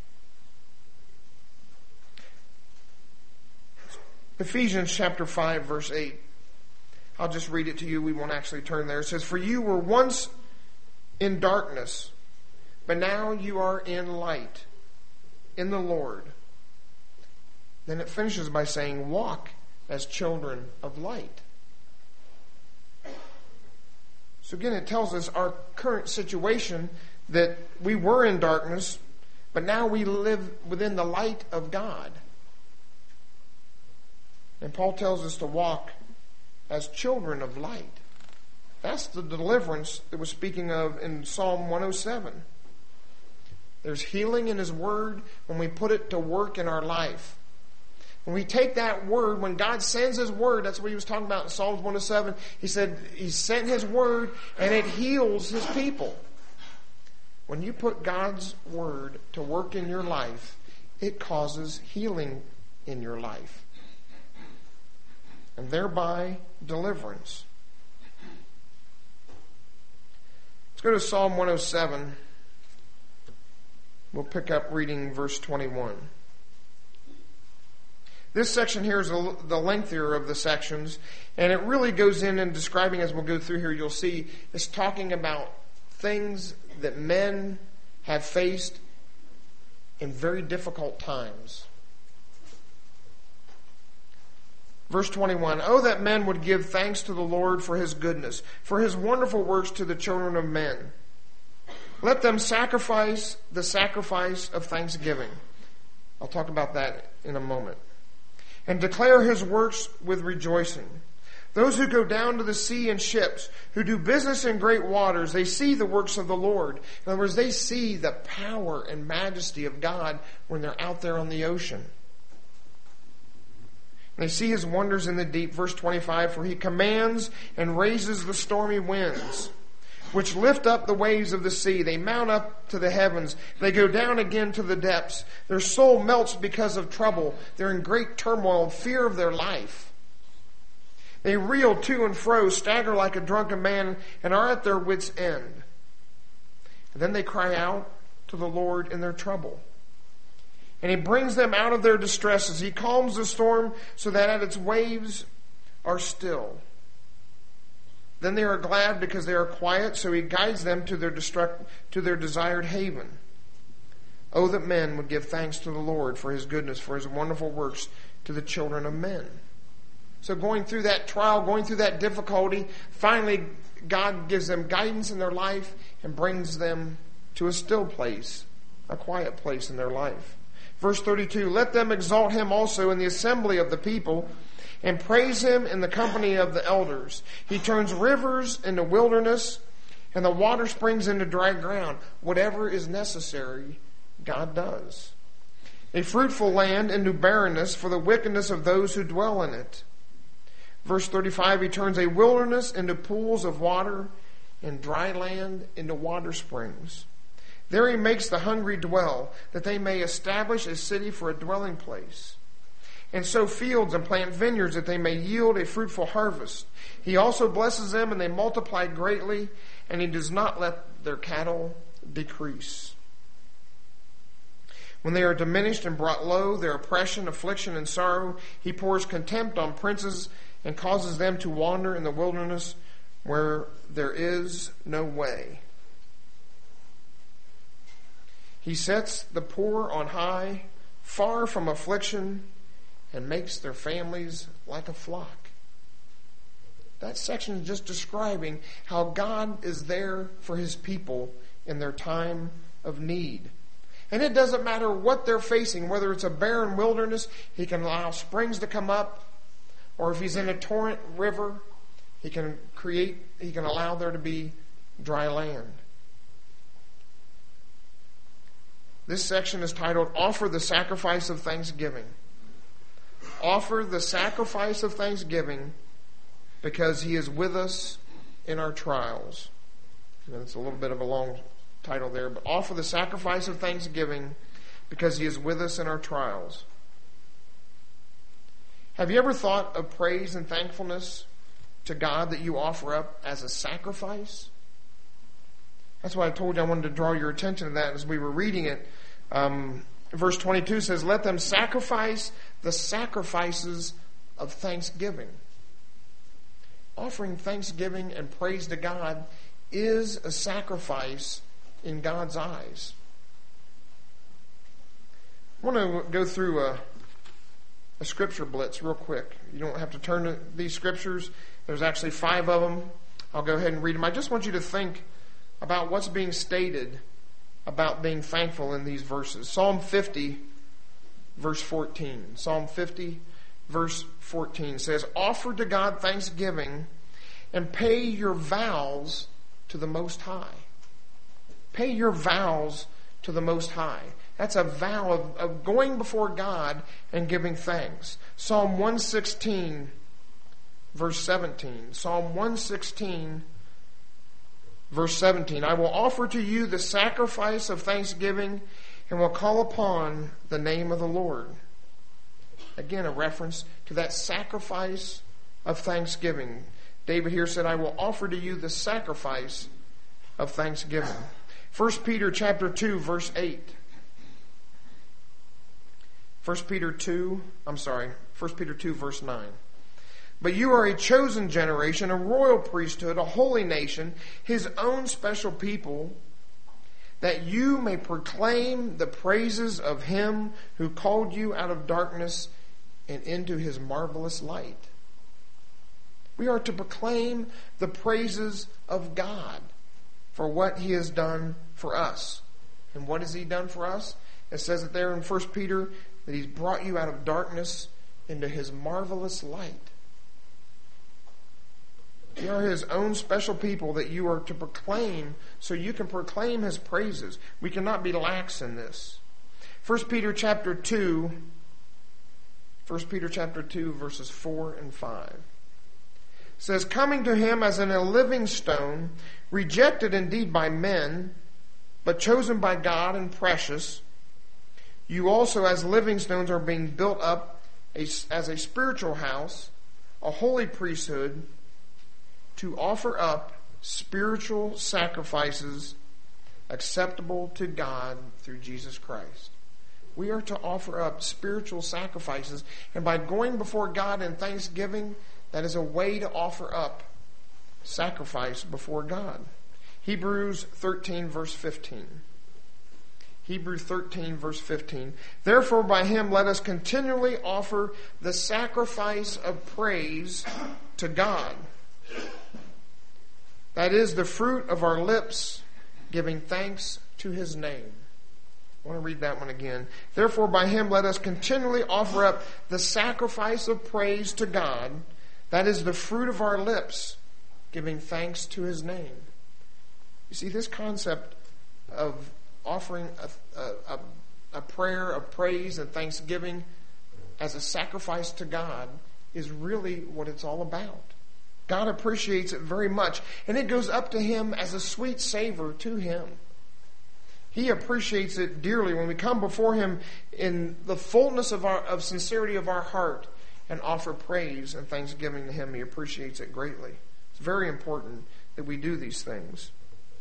Ephesians chapter five, verse eight. I'll just read it to you. We won't actually turn there. It says, "For you were once in darkness, but now you are in light, in the Lord." Then it finishes by saying, "Walk as children of light." So again, it tells us our current situation, that we were in darkness, but now we live within the light of God. And Paul tells us to walk as children of light. That's the deliverance that we're speaking of in Psalm one oh seven. There's healing in His Word when we put it to work in our life. When we take that Word, when God sends His Word, that's what He was talking about in Psalms one oh seven. He said He sent His Word and it heals His people. When you put God's Word to work in your life, it causes healing in your life. And thereby deliverance. Let's go to Psalm one oh seven. We'll pick up reading verse twenty-one. This section here is the lengthier of the sections, and it really goes in and describing, as we'll go through here, you'll see it's talking about things that men have faced in very difficult times. Verse twenty-one, "Oh, that men would give thanks to the Lord for His goodness, for His wonderful works to the children of men. Let them sacrifice the sacrifice of thanksgiving." I'll talk about that in a moment. "And declare His works with rejoicing. Those who go down to the sea in ships, who do business in great waters, they see the works of the Lord." In other words, they see the power and majesty of God when they're out there on the ocean. They see his wonders in the deep. Verse twenty-five, for he commands and raises the stormy winds, which lift up the waves of the sea. They mount up to the heavens. They go down again to the depths. Their soul melts because of trouble. They're in great turmoil, fear of their life. They reel to and fro, stagger like a drunken man, and are at their wits' end. And then they cry out to the Lord in their trouble. And he brings them out of their distresses. He calms the storm so that its waves are still. Then they are glad because they are quiet, so he guides them to their destruct, to their desired haven. Oh, that men would give thanks to the Lord for his goodness, for his wonderful works to the children of men. So going through that trial, going through that difficulty, finally God gives them guidance in their life and brings them to a still place, a quiet place in their life. Verse thirty-two, let them exalt him also in the assembly of the people and praise him in the company of the elders. He turns rivers into wilderness and the water springs into dry ground. Whatever is necessary, God does. A fruitful land into barrenness for the wickedness of those who dwell in it. Verse thirty-five, he turns a wilderness into pools of water and dry land into water springs. There he makes the hungry dwell, that they may establish a city for a dwelling place, and sow fields and plant vineyards, that they may yield a fruitful harvest. He also blesses them, and they multiply greatly, and he does not let their cattle decrease. When they are diminished and brought low, their oppression, affliction, and sorrow, he pours contempt on princes and causes them to wander in the wilderness where there is no way. He sets the poor on high, far from affliction, and makes their families like a flock. That section is just describing how God is there for his people in their time of need. And it doesn't matter what they're facing, whether it's a barren wilderness, he can allow springs to come up, or if he's in a torrent river, he can create, he can allow there to be dry land. This section is titled, Offer the Sacrifice of Thanksgiving. Offer the sacrifice of thanksgiving because he is with us in our trials. And it's a little bit of a long title there, but offer the sacrifice of thanksgiving because he is with us in our trials. Have you ever thought of praise and thankfulness to God that you offer up as a sacrifice? That's why I told you I wanted to draw your attention to that as we were reading it. Um, verse twenty-two says, let them sacrifice the sacrifices of thanksgiving. Offering thanksgiving and praise to God is a sacrifice in God's eyes. I want to go through a, a scripture blitz real quick. You don't have to turn to these scriptures. There's actually five of them. I'll go ahead and read them. I just want you to think about what's being stated about being thankful in these verses. Psalm fifty, verse fourteen. Psalm fifty, verse fourteen says, offer to God thanksgiving and pay your vows to the Most High. Pay your vows to the Most High. That's a vow of, of going before God and giving thanks. Psalm one sixteen, verse seventeen. Psalm one sixteen, verse seventeen. I will offer to you the sacrifice of thanksgiving and will call upon the name of the Lord. Again, a reference to that sacrifice of thanksgiving. David here said, I will offer to you the sacrifice of thanksgiving. First Peter chapter two, verse eight. First Peter two, I'm sorry, First Peter two, verse nine. But you are a chosen generation, a royal priesthood, a holy nation, his own special people, that you may proclaim the praises of him who called you out of darkness and into his marvelous light. We are to proclaim the praises of God for what he has done for us. And what has he done for us? It says it there in First Peter that he's brought you out of darkness into his marvelous light. We are his own special people that you are to proclaim, so you can proclaim his praises. We cannot be lax in this. First Peter chapter two, First Peter chapter two, verses four and five. It says, coming to him as in a living stone, rejected indeed by men, but chosen by God and precious, you also as living stones are being built up as a spiritual house, a holy priesthood, to offer up spiritual sacrifices acceptable to God through Jesus Christ. We are to offer up spiritual sacrifices, and by going before God in thanksgiving, that is a way to offer up sacrifice before God. Hebrews thirteen, verse fifteen. Hebrews thirteen, verse fifteen. Therefore, by him let us continually offer the sacrifice of praise to God. That is the fruit of our lips, giving thanks to his name. I want to read that one again. Therefore, by him let us continually offer up the sacrifice of praise to God. That is the fruit of our lips, giving thanks to his name. You see, this concept of offering a, a, a prayer of praise and thanksgiving as a sacrifice to God is really what it's all about. God appreciates it very much, and it goes up to him as a sweet savor to him. He appreciates it dearly when we come before him in the fullness of our of sincerity of our heart and offer praise and thanksgiving to him. He appreciates it greatly. It's very important that we do these things.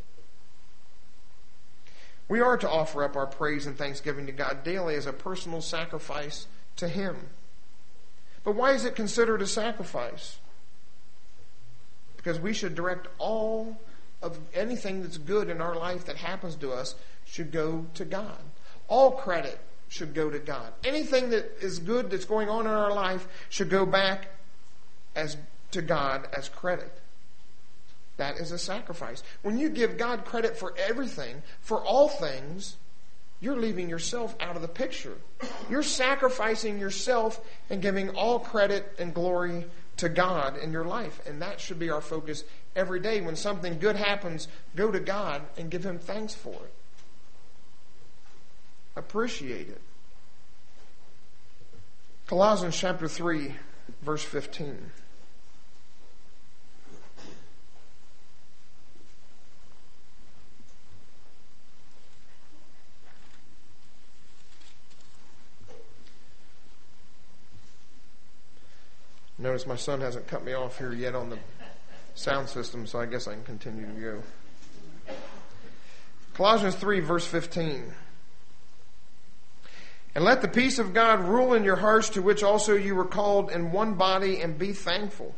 We are to offer up our praise and thanksgiving to God daily as a personal sacrifice to him. But why is it considered a sacrifice? Because we should direct all of anything that's good in our life that happens to us should go to God. All credit should go to God. Anything that is good that's going on in our life should go back as to God as credit. That is a sacrifice. When you give God credit for everything, for all things, you're leaving yourself out of the picture. You're sacrificing yourself and giving all credit and glory to God in your life. And that should be our focus every day. When something good happens, go to God and give him thanks for it. Appreciate it. Colossians chapter three, verse fifteen. Notice my son hasn't cut me off here yet on the sound system, so I guess I can continue to go. Colossians three, verse fifteen. And let the peace of God rule in your hearts, to which also you were called in one body, and be thankful.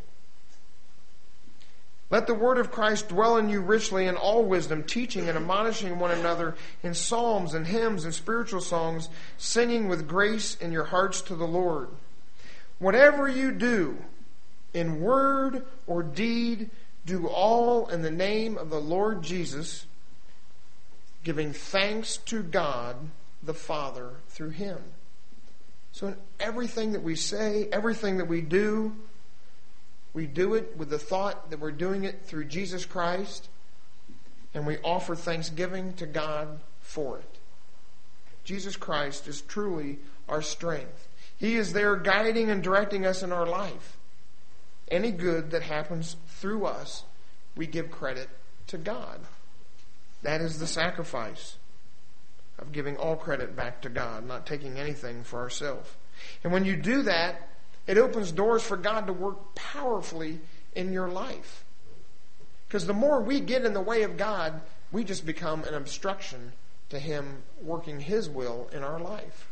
Let the word of Christ dwell in you richly in all wisdom, teaching and admonishing one another in psalms and hymns and spiritual songs, singing with grace in your hearts to the Lord. Whatever you do, in word or deed, do all in the name of the Lord Jesus, giving thanks to God the Father through him. So in everything that we say, everything that we do, we do it with the thought that we're doing it through Jesus Christ, and we offer thanksgiving to God for it. Jesus Christ is truly our strength. He is there guiding and directing us in our life. Any good that happens through us, we give credit to God. That is the sacrifice of giving all credit back to God, not taking anything for ourselves. And when you do that, it opens doors for God to work powerfully in your life. Because the more we get in the way of God, we just become an obstruction to him working his will in our life.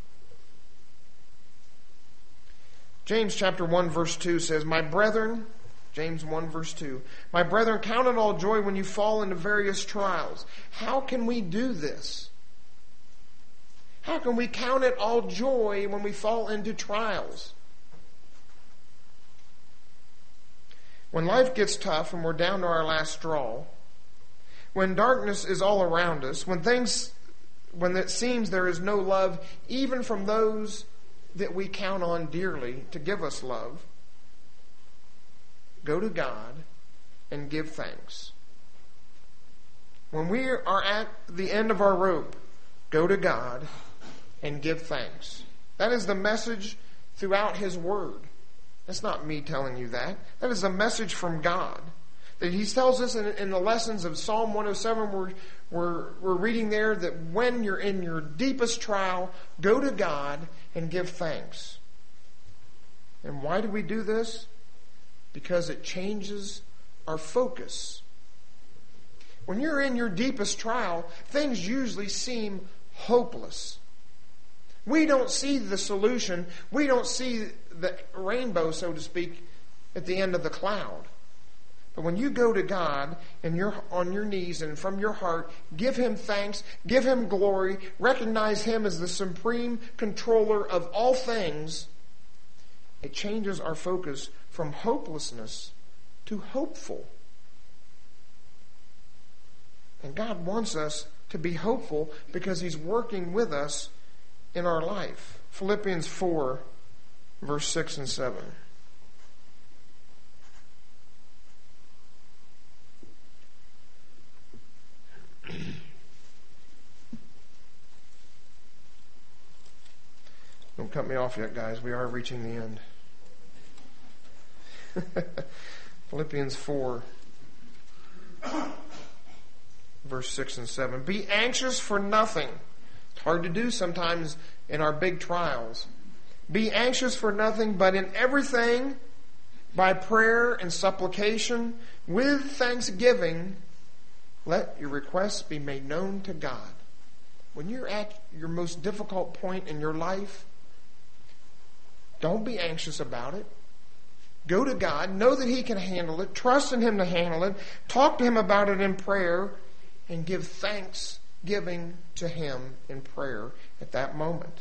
James chapter one verse two says, My brethren, James one verse two, My brethren, count it all joy when you fall into various trials. How can we do this? How can we count it all joy when we fall into trials? When life gets tough and we're down to our last straw, when darkness is all around us, when things, when it seems there is no love, even from those that we count on dearly to give us love, go to God and give thanks. When we are at the end of our rope, go to God and give thanks. That is the message throughout His Word. That's not me telling you that. That is a message from God. That He tells us in, in the lessons of Psalm one oh seven, we're, we're, we're reading there that when you're in your deepest trial, go to God and give thanks. And why do we do this? Because it changes our focus. When you're in your deepest trial, things usually seem hopeless. We don't see the solution. We don't see the rainbow, so to speak, at the end of the cloud. But when you go to God and you're on your knees and from your heart, give Him thanks, give Him glory, recognize Him as the supreme controller of all things, it changes our focus from hopelessness to hopeful. And God wants us to be hopeful because He's working with us in our life. Philippians four, verse six and seven. Don't cut me off yet, guys. We are reaching the end. Philippians four, verse six and seven. Be anxious for nothing. It's hard to do sometimes in our big trials. Be anxious for nothing, but in everything, by prayer and supplication, with thanksgiving, let your requests be made known to God. When you're at your most difficult point in your life, don't be anxious about it. Go to God. Know that He can handle it. Trust in Him to handle it. Talk to Him about it in prayer. And give thanksgiving to Him in prayer at that moment.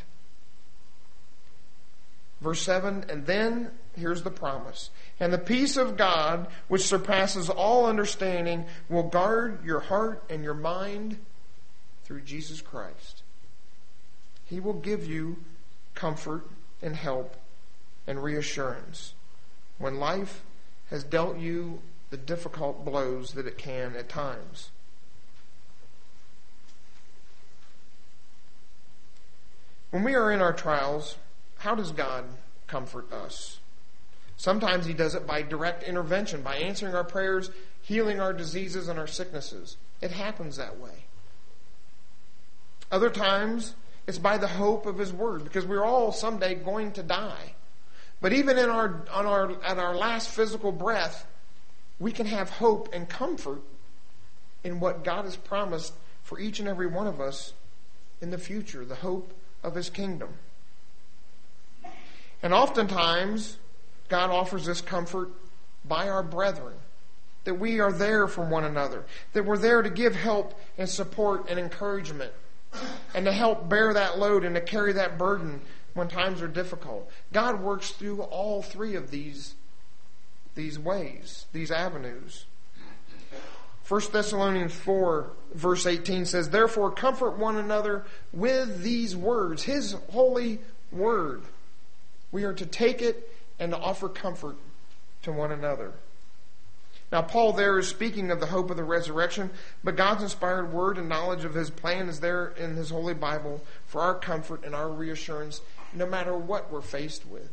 Verse seven, and then, here's the promise. And the peace of God, which surpasses all understanding, will guard your heart and your mind through Jesus Christ. He will give you comfort and help and reassurance when life has dealt you the difficult blows that it can at times. When we are in our trials, how does God comfort us? Sometimes He does it by direct intervention, by answering our prayers, healing our diseases and our sicknesses. It happens that way. Other times, it's by the hope of His Word, because we're all someday going to die. But even in our, on our, at our last physical breath, we can have hope and comfort in what God has promised for each and every one of us in the future, the hope of His kingdom. And oftentimes, God offers this comfort by our brethren, that we are there for one another, that we're there to give help and support and encouragement, and to help bear that load and to carry that burden when times are difficult. God works through all three of these, these ways, these avenues. First Thessalonians four, verse eighteen says, therefore comfort one another with these words, His holy word. We are to take it and to offer comfort to one another. Now, Paul there is speaking of the hope of the resurrection, but God's inspired word and knowledge of His plan is there in His holy Bible for our comfort and our reassurance, no matter what we're faced with.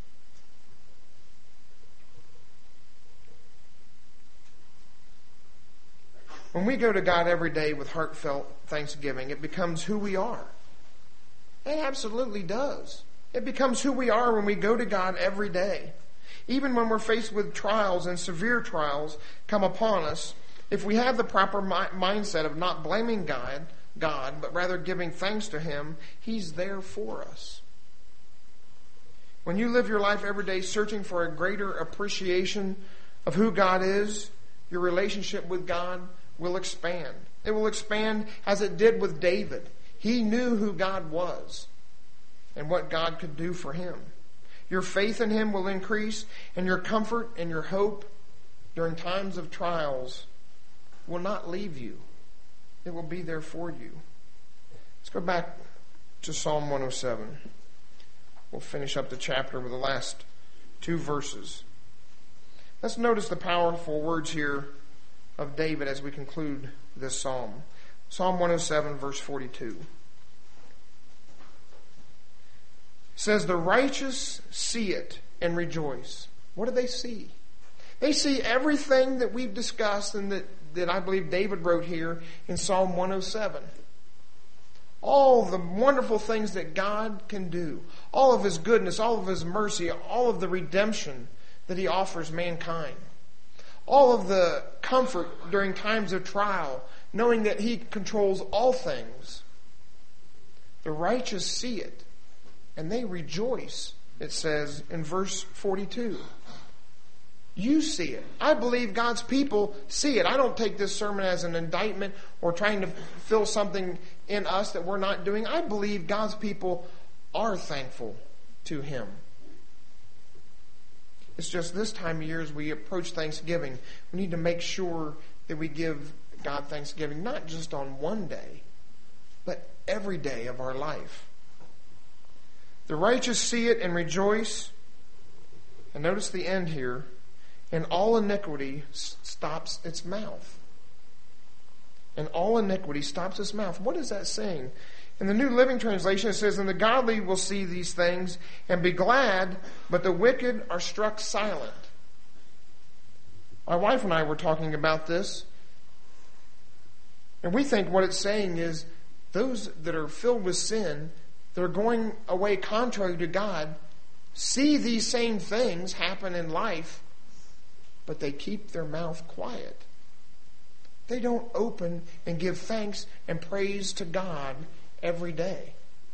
When we go to God every day with heartfelt thanksgiving, it becomes who we are. It absolutely does. It becomes who we are when we go to God every day. Even when we're faced with trials and severe trials come upon us, if we have the proper mi- mindset of not blaming God, God, but rather giving thanks to Him, He's there for us. When you live your life every day searching for a greater appreciation of who God is, your relationship with God will expand. It will expand as it did with David. He knew who God was and what God could do for him. Your faith in Him will increase, and your comfort and your hope during times of trials will not leave you. It will be there for you. Let's go back to Psalm one oh seven. We'll finish up the chapter with the last two verses. Let's notice the powerful words here of David as we conclude this psalm. Psalm one oh seven, verse forty-two. says the righteous see it and rejoice. What do they see? They see everything that we've discussed and that, that I believe David wrote here in Psalm one oh seven. All the wonderful things that God can do. All of His goodness, all of His mercy, all of the redemption that He offers mankind. All of the comfort during times of trial, knowing that He controls all things. The righteous see it, and they rejoice, it says in verse forty-two. You see it. I believe God's people see it. I don't take this sermon as an indictment or trying to fill something in us that we're not doing. I believe God's people are thankful to Him. It's just this time of year as we approach Thanksgiving, we need to make sure that we give God thanksgiving, not just on one day, but every day of our life. The righteous see it and rejoice. And notice the end here. And all iniquity stops its mouth. And all iniquity stops its mouth. What is that saying? In the New Living Translation it says, and the godly will see these things and be glad, but the wicked are struck silent. My wife and I were talking about this. And we think what it's saying is those that are filled with sin, that are going away contrary to God, see these same things happen in life, but they keep their mouth quiet. They don't open and give thanks and praise to God every day.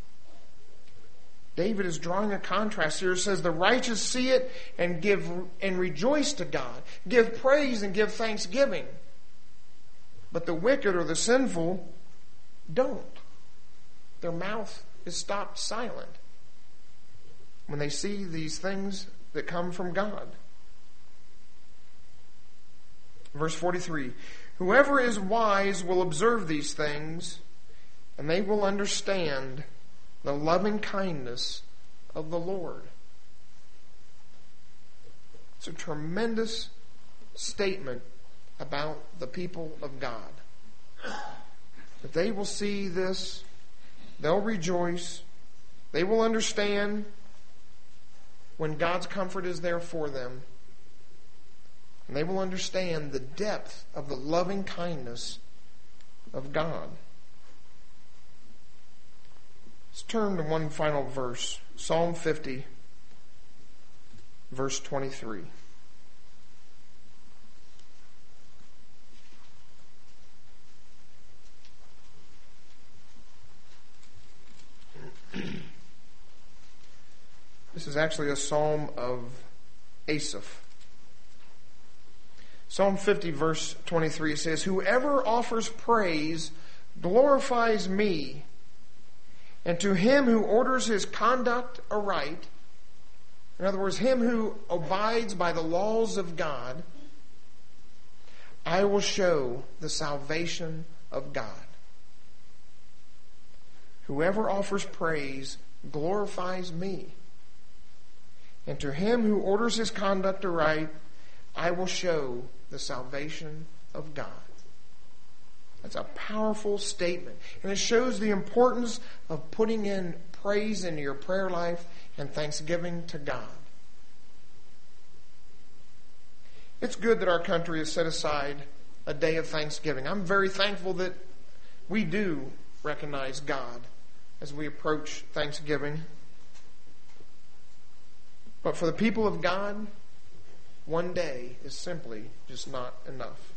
David is drawing a contrast here. It says the righteous see it and give and rejoice to God. Give praise and give thanksgiving. But the wicked or the sinful don't. Their mouth is stopped silent when they see these things that come from God. Verse forty-three, whoever is wise will observe these things, and they will understand the loving kindness of the Lord. It's a tremendous statement about the people of God. That they will see this, they'll rejoice, they will understand when God's comfort is there for them. And they will understand the depth of the loving kindness of God. Let's turn to one final verse. Psalm fifty, verse twenty-three. This is actually a psalm of Asaph. Psalm fifty, verse twenty-three says, whoever offers praise glorifies me, and to him who orders his conduct aright, in other words, him who abides by the laws of God, I will show the salvation of God. Whoever offers praise glorifies me, and to him who orders his conduct aright, I will show the salvation of God. That's a powerful statement. And it shows the importance of putting in praise into your prayer life and thanksgiving to God. It's good that our country has set aside a day of thanksgiving. I'm very thankful that we do recognize God as we approach Thanksgiving. But for the people of God, one day is simply just not enough.